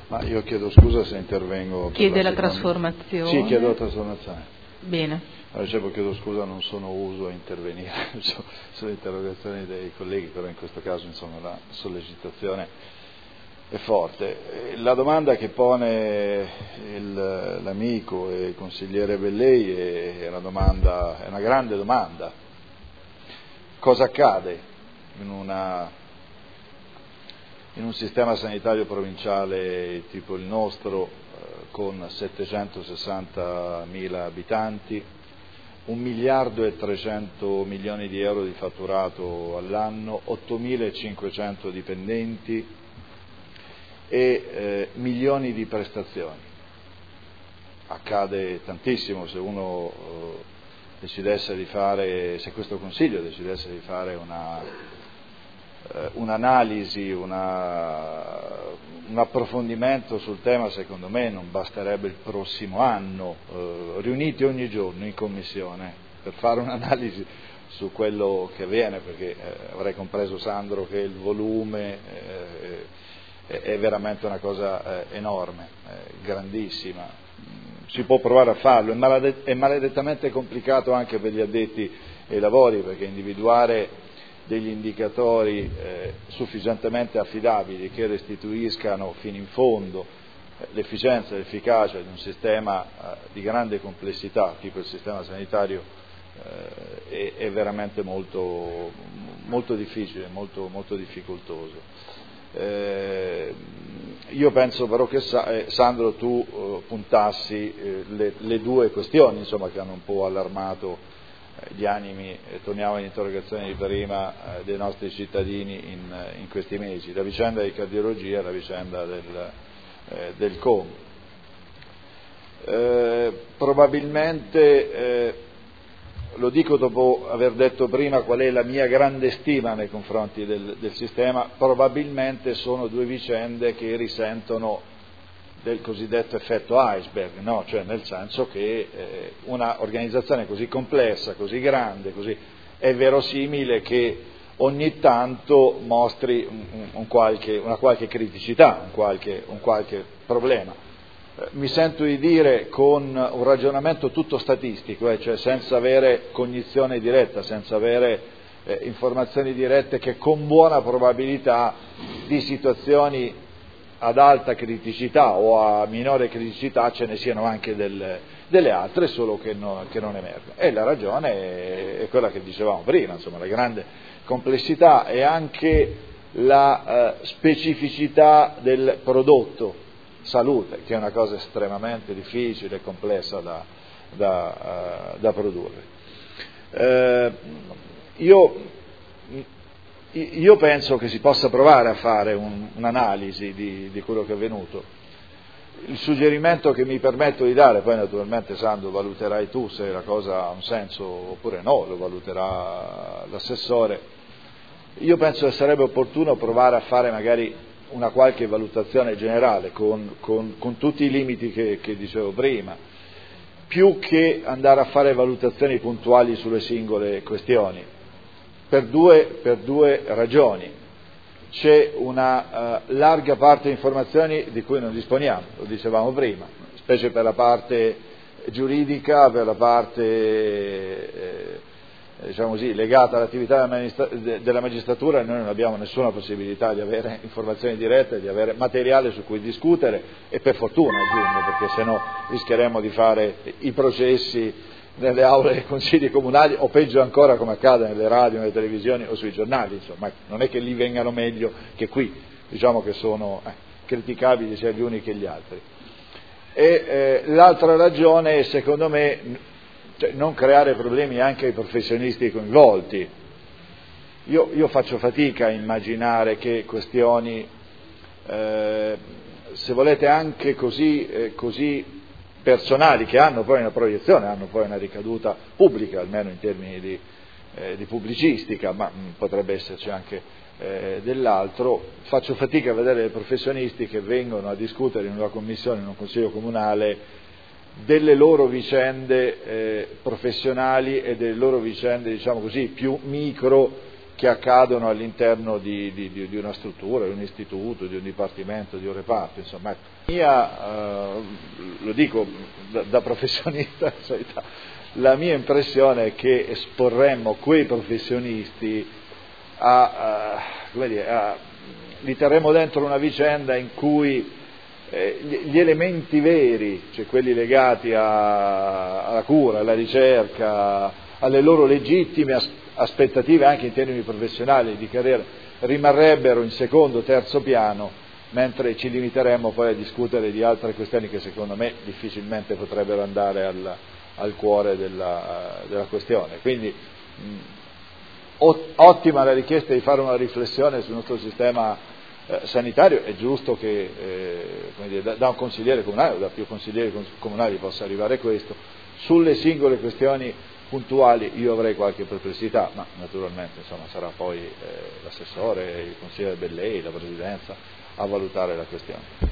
Ma io chiedo scusa se intervengo. Chiede la trasformazione? Sì, chiedo la trasformazione. Bene. Dicevo, chiedo scusa, non sono uso a intervenire sulle interrogazioni dei colleghi, però in questo caso insomma la sollecitazione è forte. La domanda che pone l'amico e il consigliere Bellei è una grande domanda. Cosa accade in un sistema sanitario provinciale tipo il nostro, con 760.000 abitanti, 1.300 milioni di euro di fatturato all'anno, 8.500 dipendenti e milioni di prestazioni? Accade tantissimo se uno decidesse di fare, se questo Consiglio decidesse di fare un'analisi, un approfondimento sul tema. Secondo me non basterebbe il prossimo anno, riuniti ogni giorno in commissione per fare un'analisi su quello che avviene, perché avrei compreso, Sandro, che il volume è veramente una cosa enorme, grandissima. Si può provare a farlo, è maledettamente complicato anche per gli addetti ai lavori, perché individuare degli indicatori sufficientemente affidabili che restituiscano fino in fondo l'efficienza e l'efficacia di un sistema di grande complessità, tipo il sistema sanitario, è veramente molto, molto difficile, molto, molto difficoltoso. Io penso però che Sandro, tu puntassi le due questioni, insomma, che hanno un po' allarmato gli animi, torniamo all'interrogazione di prima, dei nostri cittadini in questi mesi, la vicenda di cardiologia e la vicenda del COM. Probabilmente, lo dico dopo aver detto prima qual è la mia grande stima nei confronti del sistema, probabilmente sono due vicende che risentono del cosiddetto effetto iceberg, no? Cioè nel senso che una organizzazione così complessa, così grande, è verosimile che ogni tanto mostri una qualche criticità, un qualche problema. Mi sento di dire con un ragionamento tutto statistico, cioè senza avere cognizione diretta, senza avere informazioni dirette, che con buona probabilità di situazioni ad alta criticità o a minore criticità ce ne siano anche delle altre, solo che non emergono. E la ragione è quella che dicevamo prima, insomma, la grande complessità e anche la specificità del prodotto salute, che è una cosa estremamente difficile e complessa da produrre. Io penso che si possa provare a fare un'analisi di quello che è avvenuto. Il suggerimento che mi permetto di dare, poi naturalmente Sandro valuterai tu se la cosa ha un senso oppure no, lo valuterà l'assessore. Io penso che sarebbe opportuno provare a fare magari una qualche valutazione generale con tutti i limiti che dicevo prima, più che andare a fare valutazioni puntuali sulle singole questioni, per due ragioni. C'è una larga parte di informazioni di cui non disponiamo, lo dicevamo prima, specie per la parte giuridica, per la parte diciamo così, legata all'attività della magistratura. Noi non abbiamo nessuna possibilità di avere informazioni dirette, di avere materiale su cui discutere, e per fortuna aggiungo, perché sennò rischieremmo di fare i processi nelle aule dei consigli comunali, o peggio ancora come accade nelle radio, nelle televisioni o sui giornali. Insomma, non è che lì vengano meglio che qui, diciamo che sono criticabili sia gli uni che gli altri. E l'altra ragione è, secondo me, non creare problemi anche ai professionisti coinvolti. Io faccio fatica a immaginare che questioni, se volete, anche così personali, che hanno poi una proiezione, hanno poi una ricaduta pubblica, almeno in termini di pubblicistica, ma potrebbe esserci anche dell'altro. Faccio fatica a vedere dei professionisti che vengono a discutere in una commissione, in un consiglio comunale, delle loro vicende professionali e delle loro vicende, diciamo così, più micro che accadono all'interno di una struttura, di un istituto, di un dipartimento, di un reparto, insomma. Lo dico da professionista, la mia impressione è che esporremmo quei professionisti li terremo dentro una vicenda in cui gli elementi veri, cioè quelli legati alla cura, alla ricerca, alle loro legittime aspettative anche in termini professionali di carriera, rimarrebbero in secondo, terzo piano, mentre ci limiteremmo poi a discutere di altre questioni che secondo me difficilmente potrebbero andare al cuore della questione. Quindi ottima la richiesta di fare una riflessione sul nostro sistema sanitario. È giusto che da un consigliere comunale o da più consiglieri comunali possa arrivare questo. Sulle singole questioni puntuali io avrei qualche perplessità, ma naturalmente sarà poi l'assessore, il consigliere Bellei, la Presidenza a valutare la questione.